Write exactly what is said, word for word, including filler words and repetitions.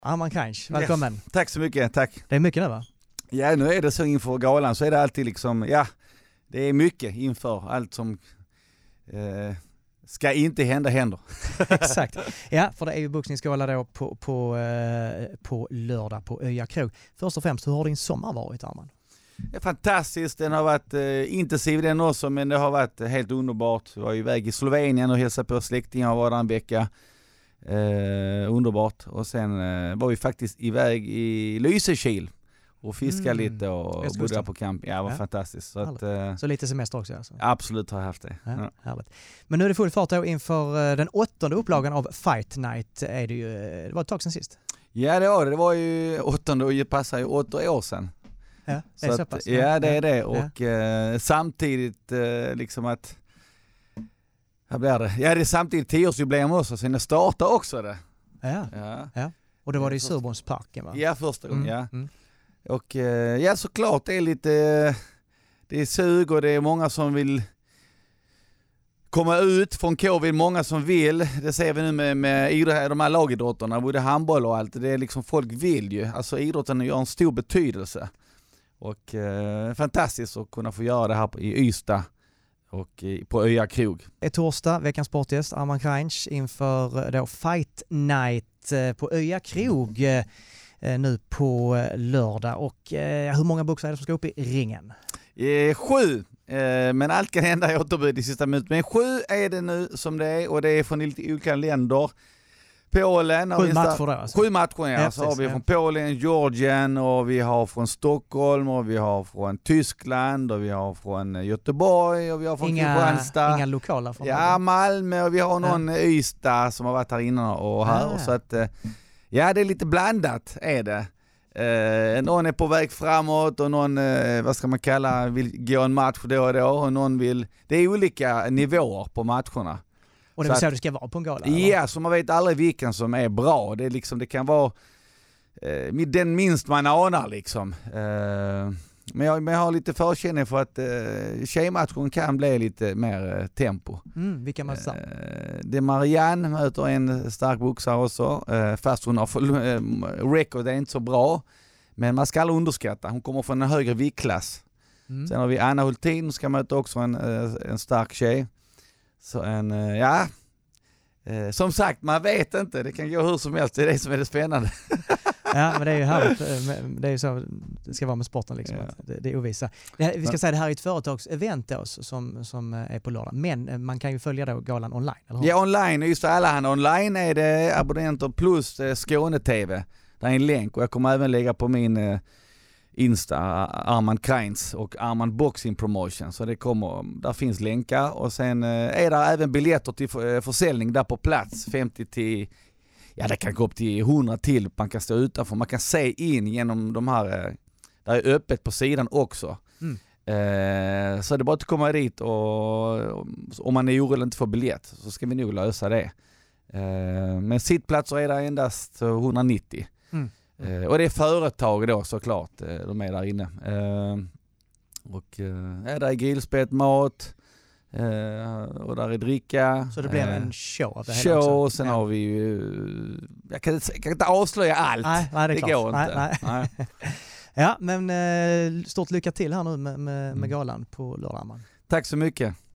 Arman Cranch, välkommen. Ja, tack så mycket, tack. Det är mycket nu va? Ja, nu är det så inför galan så är det alltid liksom, ja, det är mycket inför allt som eh, ska inte hända händer. Exakt. Ja, för det är ju boxningsgala då på, på, eh, på lördag på Öja krog. Först och främst, hur har din sommar varit, Arman? Det är fantastiskt, den har varit eh, intensiv den också, men det har varit helt underbart. Jag var iväg i Slovenien och hälsade på släktingar och var där en vecka. Eh, underbart. Och sen eh, var vi faktiskt iväg i Lysekil och fiskade mm. lite och bodde på camp. Ja, det var ja. fantastiskt. Så, att, eh, så lite semester också alltså? Absolut har jag haft det. Ja, ja. Härligt. Men nu är det full fart då inför den åttonde upplagan av Fight Night. Är det, ju, det var ett tag sedan sist. Ja, det var det. Det var ju åttonde och det passar ju åtta år sedan. Ja, det är så, så pass. Att, ja, det är det. Och ja. eh, samtidigt eh, liksom att vad blir det? Ja, det är samtidigt tioårsjubileum också, så det startar också det. Ja. Ja. ja. Och det var det i Surbrunnsparken va? Ja, första gången, mm. ja. Mm. Och eh, ja, såklart det är lite det är sug och det är många som vill komma ut från covid, många som vill. Det ser vi nu med, med idrott, de här lagidrotterna, både handboll och allt. Det är liksom folk vill ju. Alltså idrotten gör en stor betydelse. Och eh, fantastiskt att kunna få göra det här i Ystad och i, på Öja krog. Det är torsdag, veckans sportgäst Arman Cranch inför då Fight Night på Öja krog eh, nu på lördag. Och eh, hur många boxare är det som ska upp i ringen? Eh, sju, eh, men allt kan hända i återbud i sista minuten. Men sju är det nu som det är och det är från lite olika länder. Polen. Sju matcher då alltså. Sju matcher, ja. Så har vi från Polen, Georgien och vi har från Stockholm och vi har från Tyskland och vi har från Göteborg och vi har från inga, Kristianstad. Inga lokala från Ja, Malmö och vi har någon ja. Ystad som har varit här innan och här. Ah. Så att, ja, det är lite blandat är det. Eh, någon är på väg framåt och någon, eh, vad ska man kalla, vill gå en match då och då och någon vill, det är olika nivåer på matcherna. Och det vill säga att det ska vara på en gala? Ja, eller? Så man vet aldrig vilken som är bra. Det, är liksom, det kan vara eh, den minst man anar liksom. Eh, men, jag, men jag har lite förkänning för att eh, tjejmatchen kan bli lite mer eh, tempo. Mm, vilka man sa? Eh, det är Marianne möter en stark boxare också. Eh, fast hon har för, eh, record är inte så bra. Men man ska aldrig underskatta. Hon kommer från en högre viktklass. Mm. Sen har vi Anna Hultin som ska möta också en, en stark tjej. Så en, ja, eh, som sagt, man vet inte, det kan gå hur som helst, det är det som är det spännande. Ja, men det är ju härligt, det är ju så det ska vara med sporten liksom, ja. det, det är ovisa. Det här, vi ska säga det här är ett företagsevent då, som, som är på lördag, men man kan ju följa då galan online, eller hur? Ja, online, just alla hand online är det abonnenter plus eh, Skåne T V, där är en länk och jag kommer även lägga på min eh, Insta, Arman Cranch och Arman Boxing Promotion. Så det kommer, där finns länkar och sen är det även biljetter till försäljning där på plats. femtio till, ja det kan gå upp till hundra till. Man kan stå utanför, man kan se in genom de här, där är öppet på sidan också. Mm. Eh, så det är bara att komma dit och om man är orolig inte får biljett så ska vi nog lösa det. Eh, men sittplatser är det endast hundranittio. Mm. Uh, och det är företag då såklart, de är där inne. Uh, och uh, är där grillspett, mat uh, och där är dricka. Så det blir uh, en show av det hela också? Show, och sen ja. har vi ju, jag kan, jag kan inte avslöja allt. Nej, nej det, är det klart. går nej, inte. Nej. Nej. Ja, men uh, stort lycka till här nu med, med, med galan på lördag. Tack så mycket.